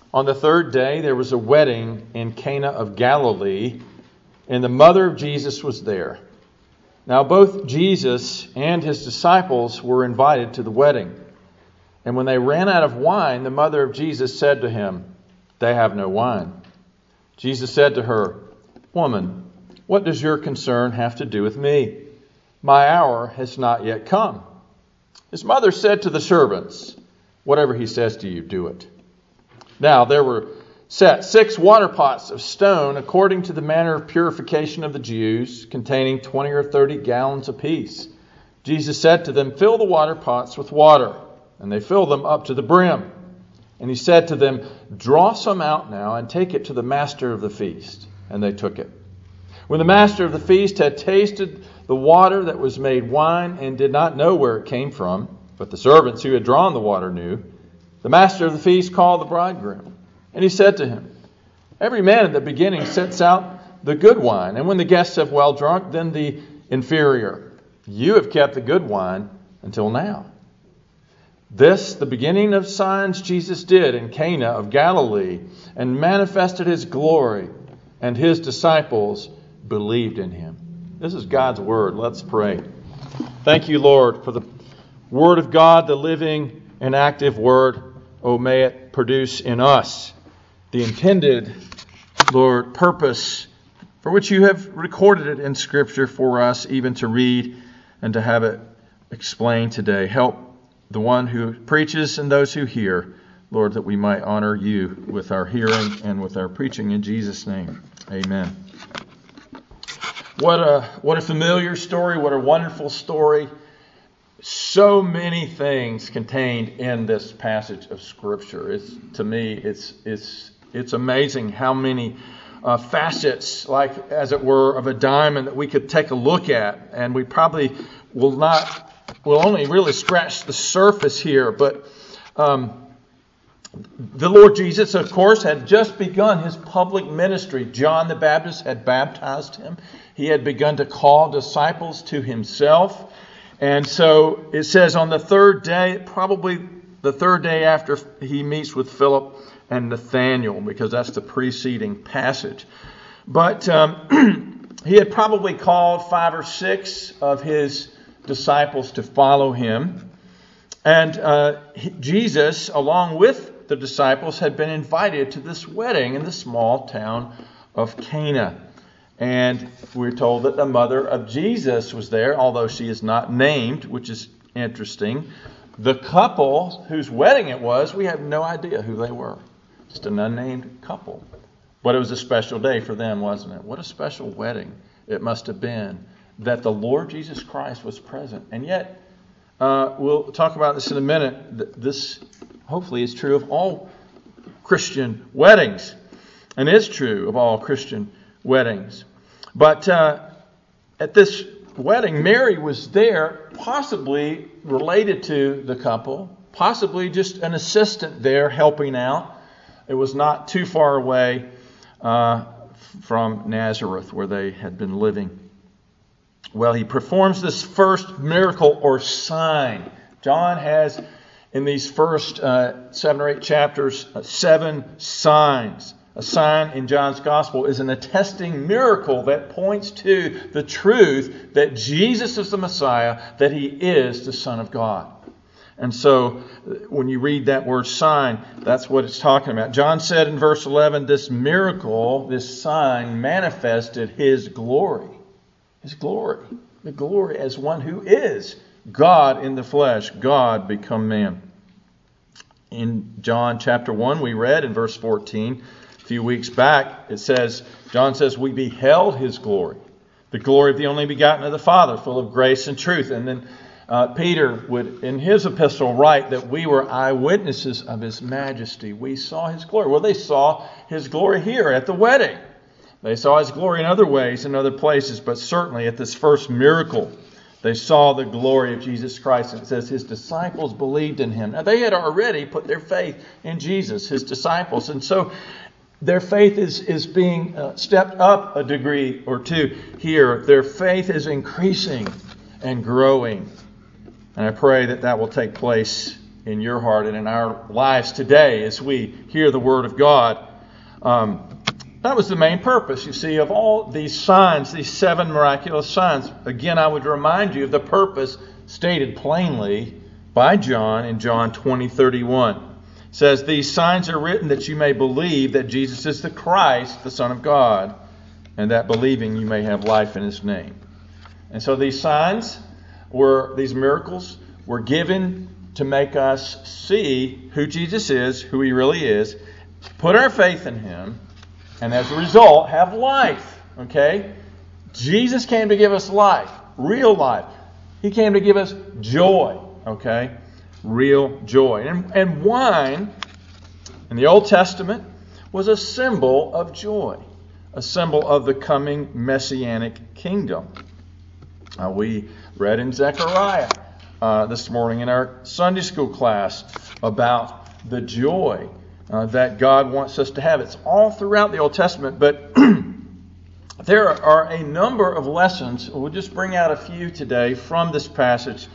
On the third day, there was a wedding in Cana of Galilee, and the mother of Jesus was there. Now both Jesus and his disciples were invited to the wedding. And when they ran out of wine, the mother of Jesus said to him, "They have no wine." Jesus said to her, "Woman, what does your concern have to do with me? My hour has not yet come." His mother said to the servants, "Whatever he says to you, do it." Now there were set 6 water pots of stone according to the manner of purification of the Jews, containing 20 or 30 gallons apiece. Jesus said to them, "Fill the water pots with water." And they filled them up to the brim. And he said to them, "Draw some out now and take it to the master of the feast." And they took it. When the master of the feast had tasted the water that was made wine and did not know where it came from, but the servants who had drawn the water knew, the master of the feast called the bridegroom. And he said to him, "Every man at the beginning sets out the good wine, and when the guests have well drunk, then the inferior. You have kept the good wine until now." This, the beginning of signs Jesus did in Cana of Galilee, and manifested his glory, and his disciples believed in him. This is God's word. Let's pray. Thank you, Lord, for the word of God, the living and active word. Oh, may it produce in us the intended, Lord, purpose for which you have recorded it in Scripture for us, even to read and to have it explained today. Help the one who preaches and those who hear, Lord, that we might honor you with our hearing and with our preaching in Jesus' name. Amen. What a familiar story. What a wonderful story. So many things contained in this passage of Scripture. To me, it's amazing how many facets, like as it were, of a diamond that we could take a look at, and we probably will only really scratch the surface here. But the Lord Jesus, of course, had just begun his public ministry. John the Baptist had baptized him. He had begun to call disciples to himself. And so it says on the third day, probably the third day after he meets with Philip and Nathanael, because that's the preceding passage. But he had probably called 5 or 6 of his disciples to follow him. And Jesus, along with the disciples, had been invited to this wedding in the small town of Cana. And we're told that the mother of Jesus was there, although she is not named, which is interesting. The couple whose wedding it was, we have no idea who they were. Just an unnamed couple. But it was a special day for them, wasn't it? What a special wedding it must have been that the Lord Jesus Christ was present. And yet, we'll talk about this in a minute. This hopefully is true of all Christian weddings. And is true of all Christian weddings. But at this wedding, Mary was there, possibly related to the couple, possibly just an assistant there helping out. It was not too far away from Nazareth where they had been living. Well, he performs this first miracle or sign. John has, in these first 7 or 8 chapters, 7 signs. A sign in John's Gospel is an attesting miracle that points to the truth that Jesus is the Messiah, that he is the Son of God. And so when you read that word sign, that's what it's talking about. John said in verse 11, this miracle, this sign manifested his glory. His glory. The glory as one who is God in the flesh, God become man. In John chapter 1, we read in verse 14, a few weeks back, John says, we beheld his glory, the glory of the only begotten of the Father, full of grace and truth. And then Peter would, in his epistle, write that we were eyewitnesses of his majesty. We saw his glory. Well, they saw his glory here at the wedding. They saw his glory in other ways, in other places, but certainly at this first miracle, they saw the glory of Jesus Christ. And it says his disciples believed in him. Now, they had already put their faith in Jesus, his disciples. And so their faith is being stepped up a degree or two here. Their faith is increasing and growing. And I pray that will take place in your heart and in our lives today as we hear the Word of God. That was the main purpose, you see, of all these signs, these 7 miraculous signs. Again, I would remind you of the purpose stated plainly by John in John 20:31. It says, "These signs are written that you may believe that Jesus is the Christ, the Son of God, and that believing you may have life in His name." And so these signs these miracles were given to make us see who Jesus is, who He really is, put our faith in Him, and as a result, have life. Okay? Jesus came to give us life, real life. He came to give us joy. Okay? Real joy. And wine in the Old Testament was a symbol of joy, a symbol of the coming Messianic kingdom. We read in Zechariah this morning in our Sunday school class about the joy that God wants us to have. It's all throughout the Old Testament, but there are a number of lessons. We'll just bring out a few today from this passage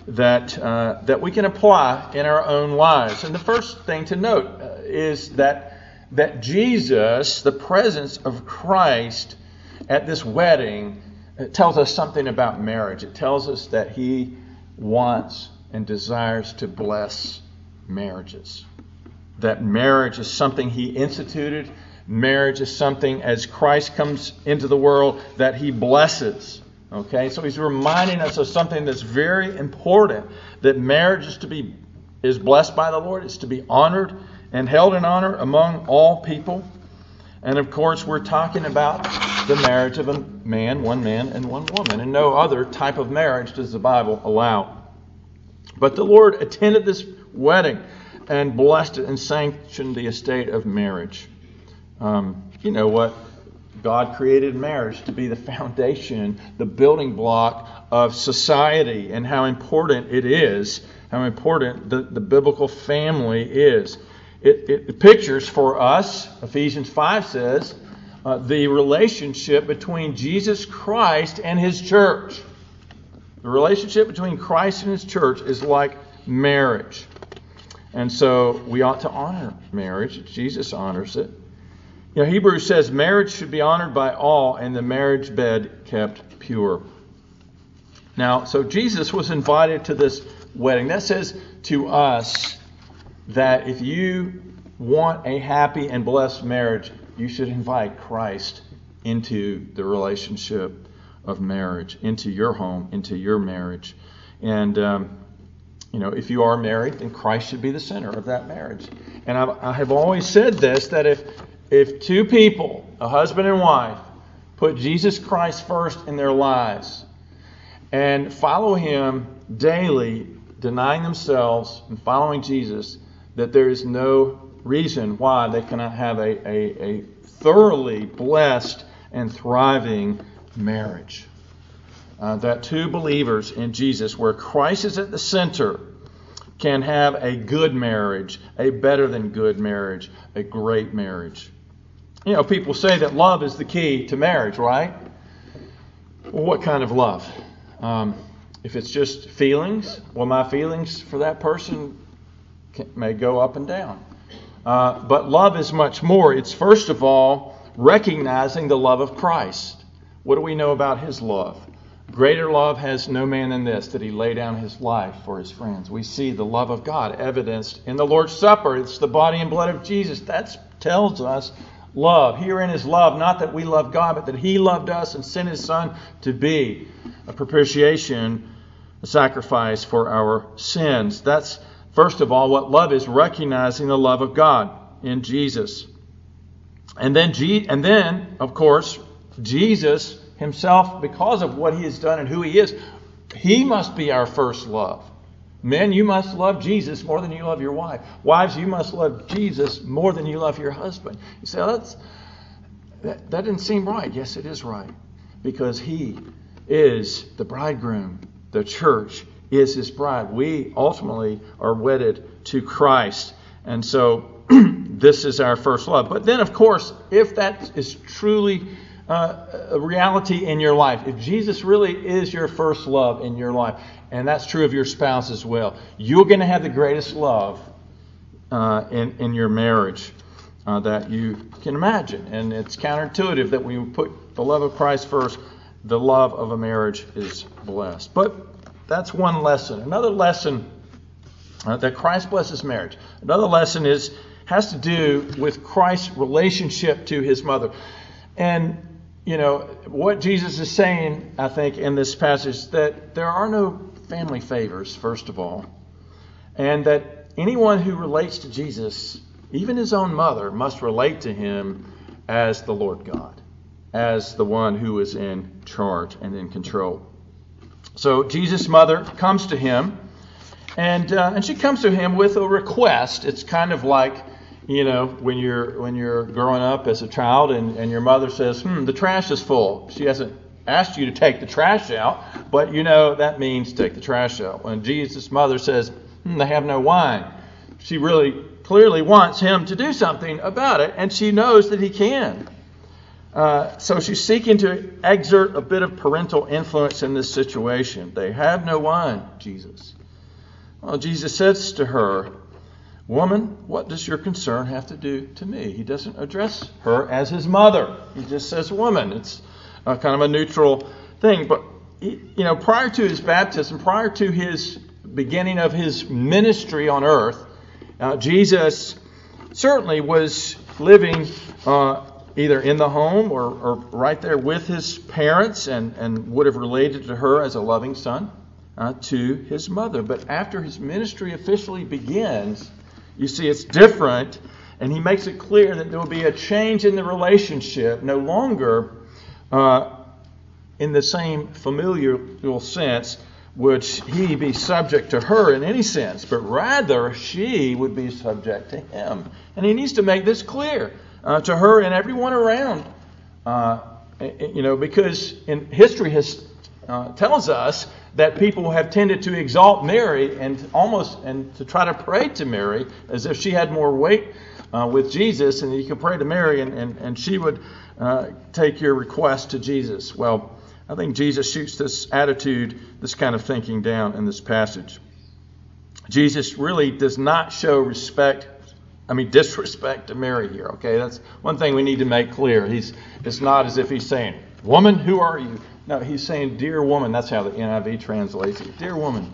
that we can apply in our own lives. And the first thing to note is that Jesus, the presence of Christ at this wedding, it tells us something about marriage. It tells us that He wants and desires to bless marriages. That marriage is something He instituted. Marriage is something, as Christ comes into the world, that He blesses. Okay, so He's reminding us of something that's very important. That marriage is blessed by the Lord. It's to be honored and held in honor among all people. And of course, we're talking about the marriage of one man and one woman. And no other type of marriage does the Bible allow. But the Lord attended this wedding and blessed it and sanctioned the estate of marriage. You know what? God created marriage to be the foundation, the building block of society, and how important it is, how important the biblical family is. It pictures for us, Ephesians 5 says, the relationship between Jesus Christ and His church. The relationship between Christ and His church is like marriage. And so we ought to honor marriage. Jesus honors it. You know, Hebrews says marriage should be honored by all and the marriage bed kept pure. Now, so Jesus was invited to this wedding. That says to us that if you want a happy and blessed marriage, you should invite Christ into the relationship of marriage, into your home, into your marriage. And, if you are married, then Christ should be the center of that marriage. And I have always said this, that if two people, a husband and wife, put Jesus Christ first in their lives and follow Him daily, denying themselves and following Jesus, that there is no reason why they cannot have a thoroughly blessed and thriving marriage. That two believers in Jesus, where Christ is at the center, can have a good marriage, a better than good marriage, a great marriage. You know, people say that love is the key to marriage, right? Well, what kind of love? If it's just feelings, well, my feelings for that person may go up and down. But love is much more. It's first of all recognizing the love of Christ. What do we know about His love? Greater love has no man than this, that He lay down His life for His friends. We see the love of God evidenced in the Lord's Supper. It's the body and blood of Jesus. That tells us love. Herein is love, not that we love God, but that He loved us and sent His Son to be a propitiation, a sacrifice for our sins. That's, first of all, what love is, recognizing the love of God in Jesus. And then, of course, Jesus Himself, because of what He has done and who He is, He must be our first love. Men, you must love Jesus more than you love your wife. Wives, you must love Jesus more than you love your husband. You say, that didn't seem right. Yes, it is right. Because He is the bridegroom. The church is His bride. We ultimately are wedded to Christ. And so this is our first love. But then, of course, if that is truly a reality in your life, if Jesus really is your first love in your life, and that's true of your spouse as well, you're going to have the greatest love in your marriage that you can imagine. And it's counterintuitive that we put the love of Christ first. The love of a marriage is blessed. But that's one lesson. Another lesson that Christ blesses marriage. Another lesson has to do with Christ's relationship to his mother. And, what Jesus is saying, I think, in this passage, that there are no family favors, first of all. And that anyone who relates to Jesus, even his own mother, must relate to him as the Lord God, as the one who is in charge and in control. So Jesus' mother comes to him, and she comes to him with a request. It's kind of like, when you're growing up as a child and your mother says, the trash is full. She hasn't asked you to take the trash out, but that means take the trash out. When Jesus' mother says, they have no wine, she really clearly wants him to do something about it, and she knows that he can. So she's seeking to exert a bit of parental influence in this situation. They have no wine, Jesus. Well, Jesus says to her, "Woman, what does your concern have to do to me?" He doesn't address her as his mother. He just says woman. It's kind of a neutral thing. But, prior to his baptism, prior to his beginning of his ministry on earth, Jesus certainly was living either in the home or right there with his parents and would have related to her as a loving son to his mother. But after his ministry officially begins, you see it's different, and he makes it clear that there will be a change in the relationship, no longer in the same familial sense would he be subject to her in any sense, but rather she would be subject to him. And he needs to make this clear to her and everyone around, because in history tells us that people have tended to exalt Mary and to try to pray to Mary as if she had more weight with Jesus, and you could pray to Mary and she would take your request to Jesus. Well, I think Jesus shoots this attitude, this kind of thinking down in this passage. Jesus really does not show disrespect to Mary here. Okay, that's one thing we need to make clear. It's not as if he's saying, "Woman, who are you?" No, he's saying, "Dear woman." That's how the NIV translates it. "Dear woman,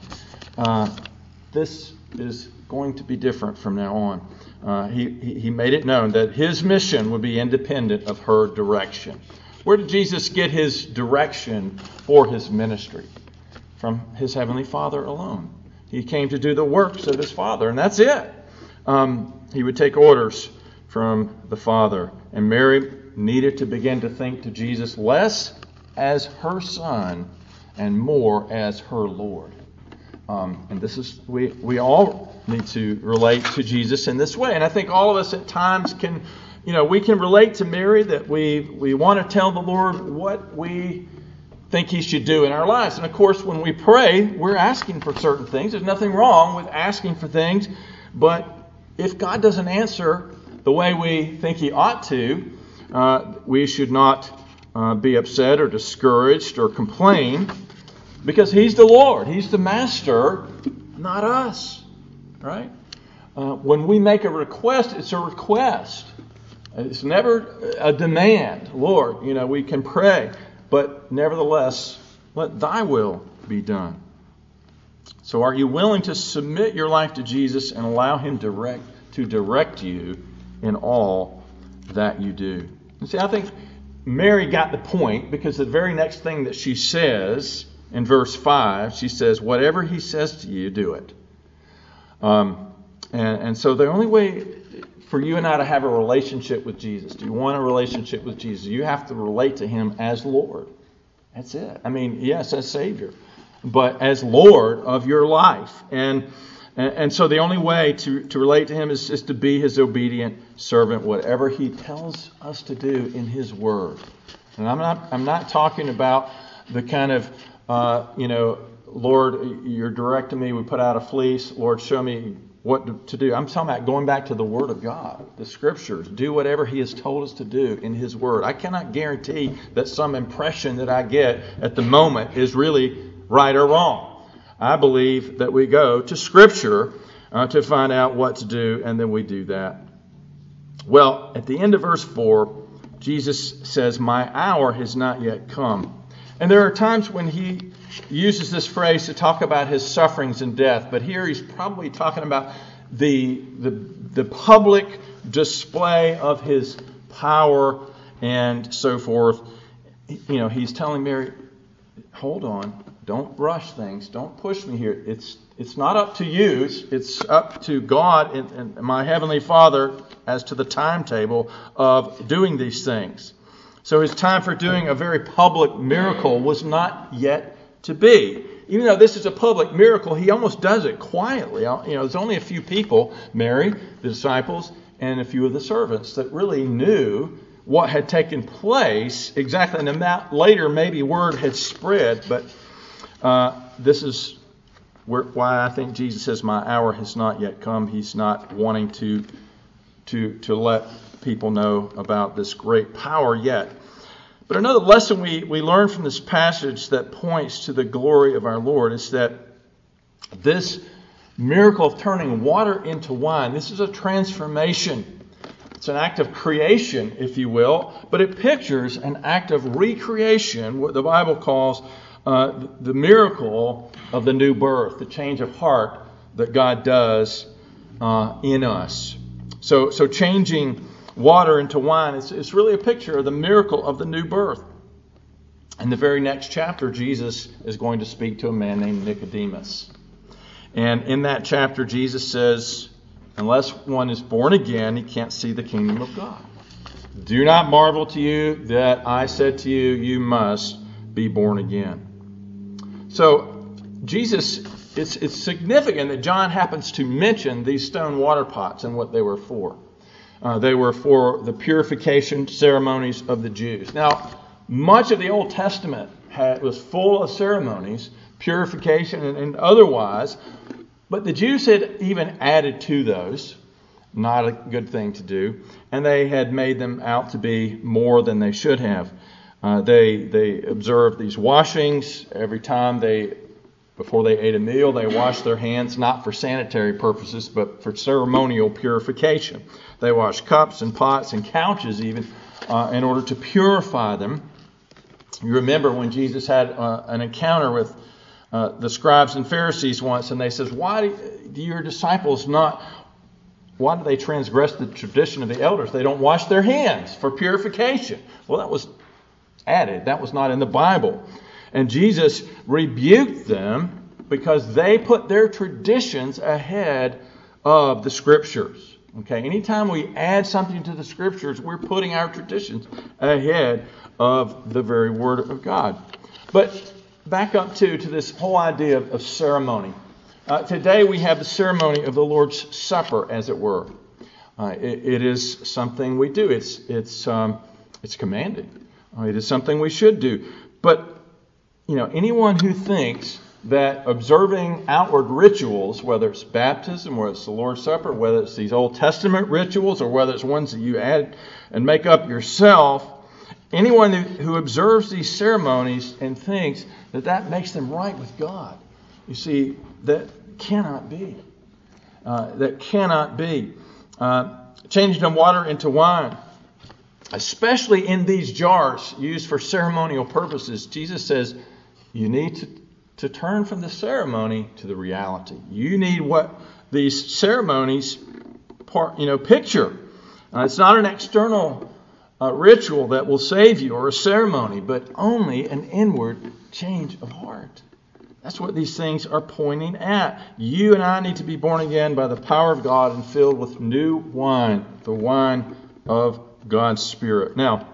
this is going to be different from now on." He made it known that his mission would be independent of her direction. Where did Jesus get his direction for his ministry? From his heavenly Father alone. He came to do the works of his Father, and that's it. He would take orders from the Father. And Mary needed to begin to think to Jesus less as her son and more as her Lord. And this is, we all need to relate to Jesus in this way. And I think all of us at times can, we can relate to Mary, that we want to tell the Lord what we think he should do in our lives. And of course, when we pray, we're asking for certain things. There's nothing wrong with asking for things. But if God doesn't answer the way we think he ought to, we should not be upset or discouraged or complain, because he's the Lord. He's the master, not us. Right? When we make a request, it's a request. It's never a demand. Lord, we can pray, but nevertheless, let thy will be done. So are you willing to submit your life to Jesus and allow him to direct you in all that you do? And see, I think Mary got the point, because the very next thing that she says in verse 5, she says, "Whatever he says to you, do it." And so the only way for you and I to have a relationship with Jesus, do you want a relationship with Jesus? You have to relate to him as Lord. That's it. Yes, as Savior, but as Lord of your life. And so the only way to relate to him is to be his obedient servant, whatever he tells us to do in his word. And I'm not talking about the kind of, Lord, you're directing me, we put out a fleece. Lord, show me what to do. I'm talking about going back to the Word of God, the Scriptures. Do whatever He has told us to do in His Word. I cannot guarantee that some impression that I get at the moment is really right or wrong. I believe that we go to Scripture to find out what to do, and then we do that. Well, at the end of verse 4, Jesus says, "My hour has not yet come." And there are times when He uses this phrase to talk about His sufferings and death, but here He's probably talking about the public display of His power and so forth. You know, He's telling Mary, hold on, don't rush things, don't push me here. It's not up to you, it's up to God and my Heavenly Father as to the timetable of doing these things. So His time for doing a very public miracle was not yet to be. Even though this is a public miracle, He almost does it quietly. You know, there's only a few people, Mary, the disciples, and a few of the servants that really knew what had taken place exactly. And later, maybe word had spread, but this is why I think Jesus says, "My hour has not yet come." He's not wanting to let people know about this great power yet. But another lesson we learn from this passage that points to the glory of our Lord is that this miracle of turning water into wine, this is a transformation. It's an act of creation, if you will, but it pictures an act of recreation, what the Bible calls the miracle of the new birth, the change of heart that God does in us. So changing water into wine, it's really a picture of the miracle of the new birth. In the very next chapter, Jesus is going to speak to a man named Nicodemus. And in that chapter, Jesus says, unless one is born again, he can't see the kingdom of God. Do not marvel to you that I said to you, you must be born again. So Jesus, it's significant that John happens to mention these stone water pots and what they were for. They were for the purification ceremonies of the Jews. Now, much of the Old Testament was full of ceremonies, purification and otherwise, but the Jews had even added to those. Not a good thing to do. And they had made them out to be more than they should have. They observed these washings every time before they ate a meal. They washed their hands, not for sanitary purposes, but for ceremonial purification. They washed cups and pots and couches even in order to purify them. You remember when Jesus had an encounter with the scribes and Pharisees once, and they says, why do your disciples why do they transgress the tradition of the elders? They don't wash their hands for purification. Well, that was added. That was not in the Bible. And Jesus rebuked them because they put their traditions ahead of the Scriptures. Okay, anytime we add something to the Scriptures, we're putting our traditions ahead of the very Word of God. But back up to this whole idea of ceremony. Today we have the ceremony of the Lord's Supper, as it were. It is something we do. It's commanded. It is something we should do. But anyone who thinks that observing outward rituals, whether it's baptism, whether it's the Lord's Supper, whether it's these Old Testament rituals, or whether it's ones that you add and make up yourself, anyone who observes these ceremonies and thinks that makes them right with God, you see, that cannot be. That cannot be. Changing the water into wine, especially in these jars used for ceremonial purposes, Jesus says you need to turn from the ceremony to the reality. You need what these ceremonies picture. It's not an external ritual that will save you or a ceremony, but only an inward change of heart. That's what these things are pointing at. You and I need to be born again by the power of God and filled with new wine, the wine of God's Spirit. Now,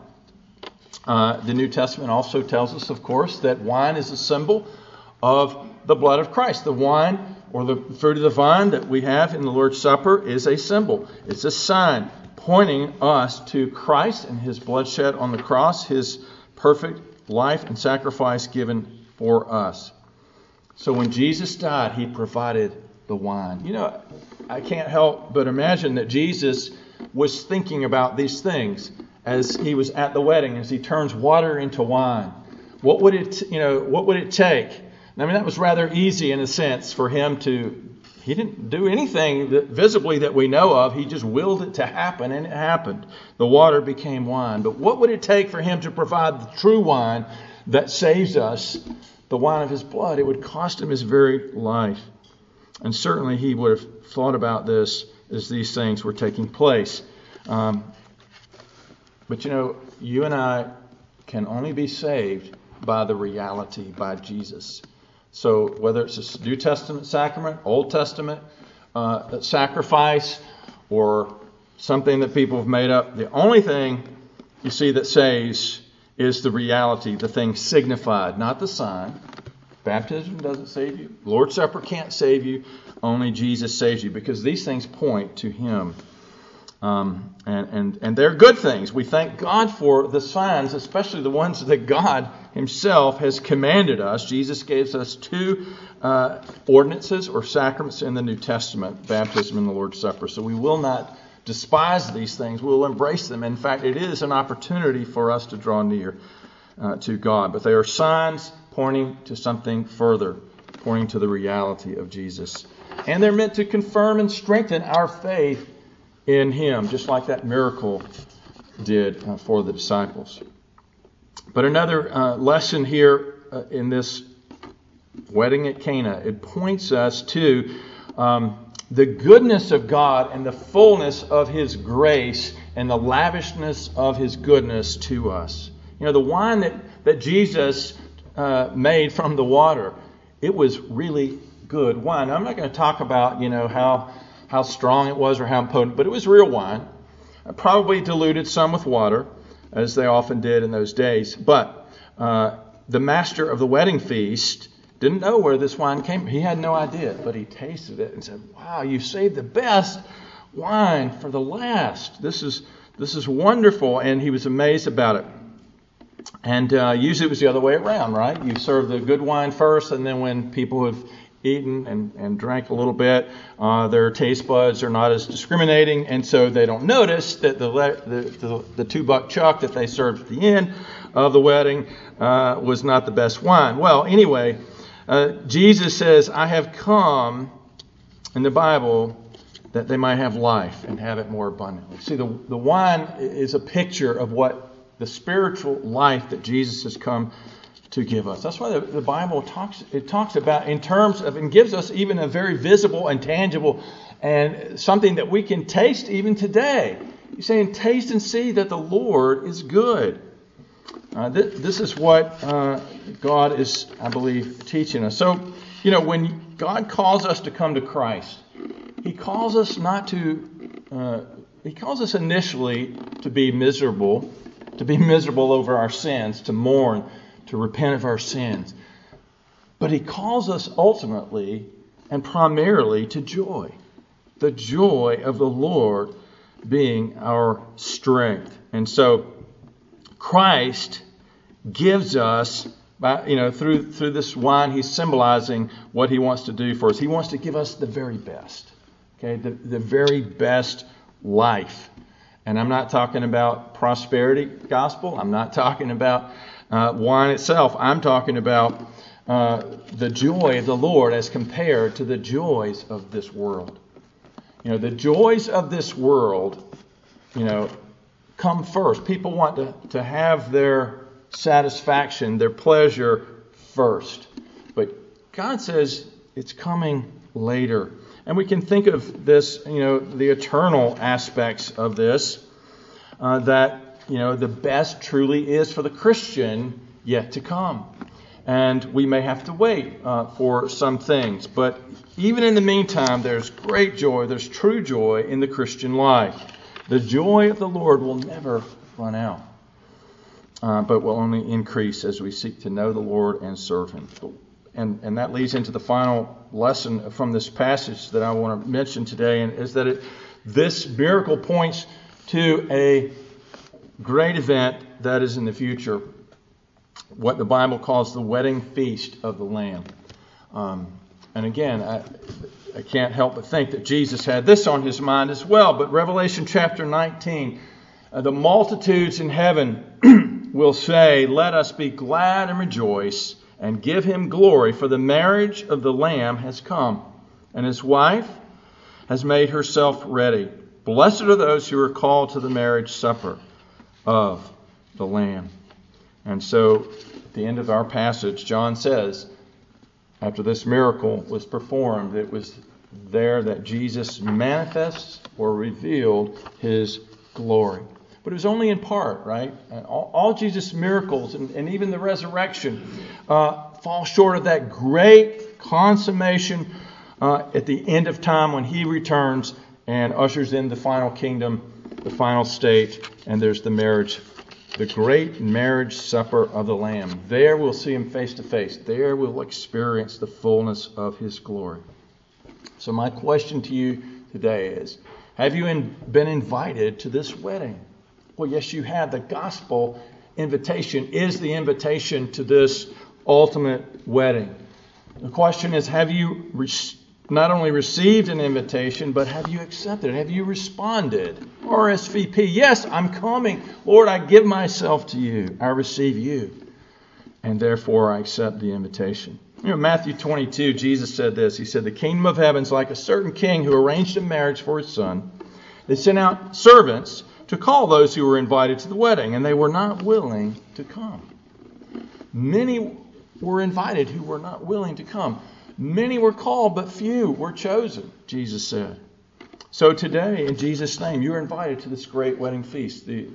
the New Testament also tells us, of course, that wine is a symbol of the blood of Christ. The wine or the fruit of the vine that we have in the Lord's Supper is a symbol. It's a sign pointing us to Christ and His blood shed on the cross, His perfect life and sacrifice given for us. So when Jesus died, He provided the wine. I can't help but imagine that Jesus was thinking about these things as he was at the wedding, as he turns water into wine. What would it take? I mean, that was rather easy in a sense for him to. He didn't do anything visibly that we know of. He just willed it to happen, and it happened. The water became wine. But what would it take for him to provide the true wine that saves us, the wine of his blood? It would cost him his very life. And certainly he would have thought about this as these things were taking place. But you and I can only be saved by the reality, by Jesus. So whether it's a New Testament sacrament, Old Testament sacrifice, or something that people have made up, the only thing you see that saves is the reality, the thing signified, not the sign. Baptism doesn't save you. Lord's Supper can't save you. Only Jesus saves you, because these things point to Him. And they're good things. We thank God for the signs, especially the ones that God Himself has commanded us. Jesus gives us two ordinances or sacraments in the New Testament, baptism and the Lord's Supper. So we will not despise these things. We will embrace them. In fact, it is an opportunity for us to draw near to God. But they are signs pointing to something further, pointing to the reality of Jesus. And they're meant to confirm and strengthen our faith in Him, just like that miracle did for the disciples. But another lesson here in this wedding at Cana, it points us to the goodness of God and the fullness of His grace and the lavishness of His goodness to us. The wine that Jesus made from the water, it was really good wine. I'm not going to talk about, how strong it was or how potent, but it was real wine. Probably diluted some with water, as they often did in those days. But the master of the wedding feast didn't know where this wine came from. He had no idea, but he tasted it and said, "Wow, you saved the best wine for the last. This is wonderful." And he was amazed about it. And usually it was the other way around, right? You serve the good wine first, and then when people have eaten and drank a little bit, their taste buds are not as discriminating, and so they don't notice that the $2 chuck that they served at the end of the wedding was not the best wine. Well, anyway, Jesus says, "I have come," in the Bible, "that they might have life and have it more abundantly." See, the wine is a picture of what the spiritual life that Jesus has come to give us. That's why the Bible talks about in terms of, and gives us even a very visible and tangible and something that we can taste even today. He's saying, "Taste and see that the Lord is good." This is what God is, I believe, teaching us. So, when God calls us to come to Christ, He calls us He calls us initially to be miserable over our sins, to mourn, to repent of our sins. But He calls us ultimately and primarily to joy. The joy of the Lord being our strength. And so Christ gives us, through this wine, He's symbolizing what He wants to do for us. He wants to give us the very best. Okay, the very best life. And I'm not talking about prosperity gospel. I'm not talking about wine itself. I'm talking about the joy of the Lord as compared to the joys of this world. The joys of this world, come first. People want to have their satisfaction, their pleasure first. But God says it's coming later. And we can think of this, the eternal aspects of this, that the best truly is for the Christian yet to come. And we may have to wait for some things. But even in the meantime, there's great joy, there's true joy in the Christian life. The joy of the Lord will never run out, but will only increase as we seek to know the Lord and serve Him. And that leads into the final lesson from this passage that I want to mention today, and is that this miracle points to a great event that is in the future, what the Bible calls the wedding feast of the Lamb. And again, I can't help but think that Jesus had this on his mind as well. But Revelation chapter 19, the multitudes in heaven will say, "Let us be glad and rejoice and give him glory, for the marriage of the Lamb has come, and his wife has made herself ready. Blessed are those who are called to the marriage supper of the Lamb." And so, at the end of our passage, John says, after this miracle was performed, it was there that Jesus manifests or revealed his glory. But it was only in part, right? All Jesus' miracles and even the resurrection fall short of that great consummation at the end of time when he returns and ushers in the final kingdom, the final state, and there's the marriage, the great marriage supper of the Lamb. There we'll see him face to face. There we'll experience the fullness of his glory. So my question to you today is, have you been invited to this wedding? Well, yes, you have. The gospel invitation is the invitation to this ultimate wedding. The question is, have you not only received an invitation, but have you accepted it? Have you responded? RSVP, yes, I'm coming. Lord, I give myself to you. I receive you. And therefore, I accept the invitation. Matthew 22, Jesus said this. He said, "The kingdom of heaven is like a certain king who arranged a marriage for his son. They sent out servants to call those who were invited to the wedding, and they were not willing to come." Many were invited who were not willing to come. Many were called, but few were chosen, Jesus said. So today, in Jesus' name, you're invited to this great wedding feast, the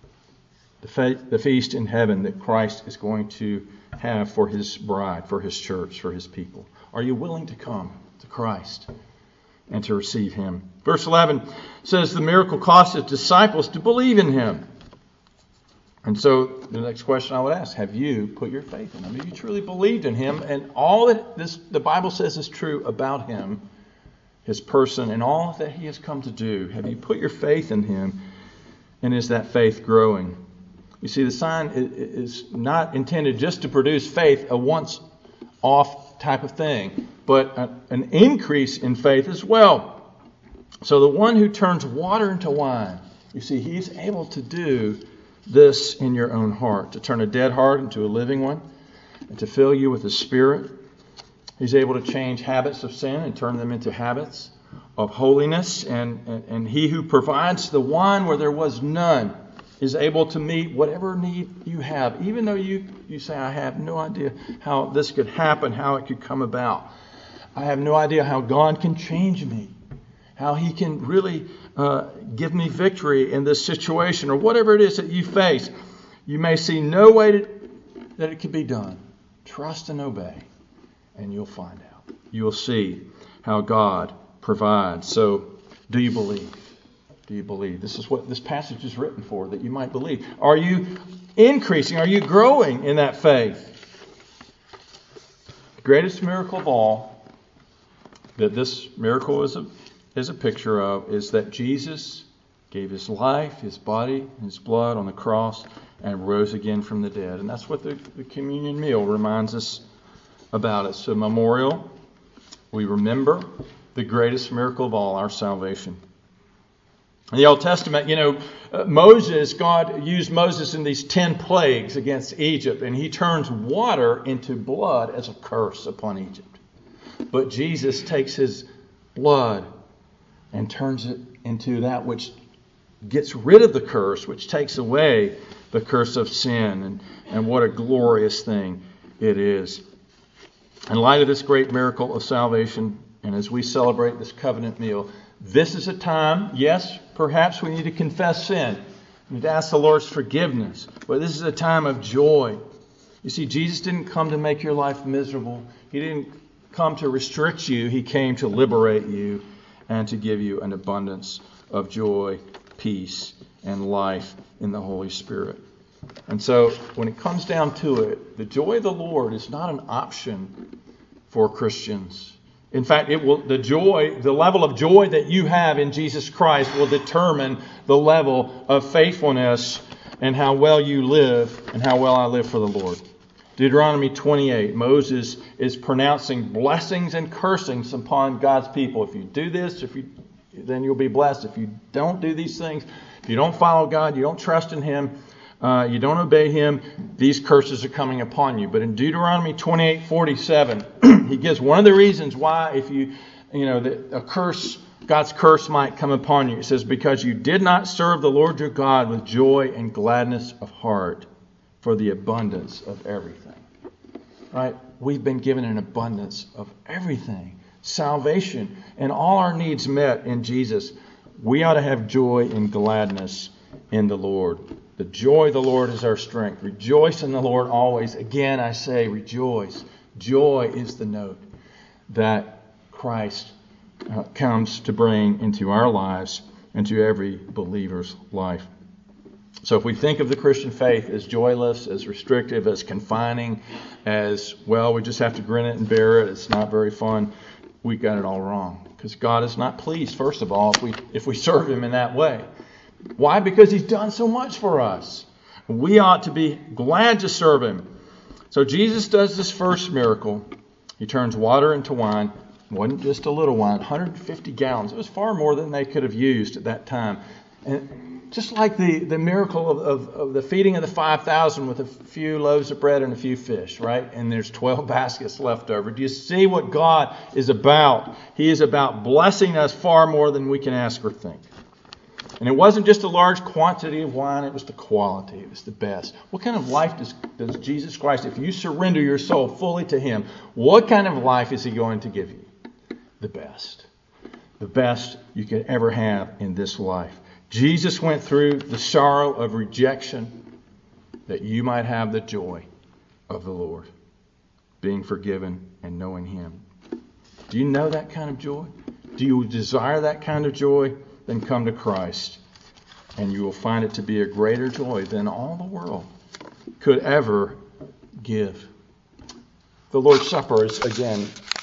feast in heaven that Christ is going to have for his bride, for his church, for his people. Are you willing to come to Christ and to receive him? Verse 11 says the miracle caused his disciples to believe in him. And so the next question I would ask, have you put your faith in him? Have you truly believed in him? And all that the Bible says is true about him, his person, and all that he has come to do. Have you put your faith in him? And is that faith growing? You see, the sign is not intended just to produce faith, a once-off type of thing, but an increase in faith as well. So the one who turns water into wine, you see, he's able to do this in your own heart, to turn a dead heart into a living one, and to fill you with the Spirit. He's able to change habits of sin and turn them into habits of holiness. And he who provides the wine where there was none is able to meet whatever need you have. Even though you say, I have no idea how this could happen, how it could come about. I have no idea how God can change me, how he can really give me victory in this situation, or whatever it is that you face. You may see no way that it can be done. Trust and obey, and you'll find out. You'll see how God provides. So, do you believe? Do you believe? This is what this passage is written for, that you might believe. Are you increasing? Are you growing in that faith? The greatest miracle of all that this miracle is a picture of is that Jesus gave his life, his body, his blood on the cross and rose again from the dead. And that's what the communion meal reminds us about. It's a memorial. We remember the greatest miracle of all, our salvation. In the Old Testament, Moses, God used Moses in these 10 plagues against Egypt, and he turns water into blood as a curse upon Egypt. But Jesus takes his blood and turns it into that which gets rid of the curse, which takes away the curse of sin. And what a glorious thing it is. In light of this great miracle of salvation, and as we celebrate this covenant meal, this is a time, yes, perhaps we need to confess sin. We need to ask the Lord's forgiveness. But this is a time of joy. You see, Jesus didn't come to make your life miserable. He didn't come to restrict you. He came to liberate you and to give you an abundance of joy, peace, and life in the Holy Spirit. And so when it comes down to it, the joy of the Lord is not an option for Christians. In fact, the level of joy that you have in Jesus Christ will determine the level of faithfulness and how well you live and how well I live for the Lord. Deuteronomy 28, Moses is pronouncing blessings and cursings upon God's people. If you do this, then you'll be blessed. If you don't do these things, if you don't follow God, you don't trust in Him, you don't obey Him, these curses are coming upon you. But in Deuteronomy 28:47, he gives one of the reasons why God's curse might come upon you. It says, because you did not serve the Lord your God with joy and gladness of heart for the abundance of everything. Right? We've been given an abundance of everything. Salvation and all our needs met in Jesus. We ought to have joy and gladness in the Lord. The joy of the Lord is our strength. Rejoice in the Lord always. Again, I say rejoice. Joy is the note that Christ comes to bring into our lives and to every believer's life. So if we think of the Christian faith as joyless, as restrictive, as confining, as, well, we just have to grin it and bear it, it's not very fun, we got it all wrong. Because God is not pleased, first of all, if we serve Him in that way. Why? Because He's done so much for us. We ought to be glad to serve Him. So Jesus does this first miracle. He turns water into wine. It wasn't just a little wine, 150 gallons. It was far more than they could have used at that time. And just like the miracle of the feeding of the 5,000 with a few loaves of bread and a few fish, right? And there's 12 baskets left over. Do you see what God is about? He is about blessing us far more than we can ask or think. And it wasn't just a large quantity of wine, it was the quality. It was the best. What kind of life does Jesus Christ, if you surrender your soul fully to Him, what kind of life is He going to give you? The best. The best you could ever have in this life. Jesus went through the sorrow of rejection that you might have the joy of the Lord, being forgiven and knowing Him. Do you know that kind of joy? Do you desire that kind of joy? Then come to Christ, and you will find it to be a greater joy than all the world could ever give. The Lord's Supper is, again,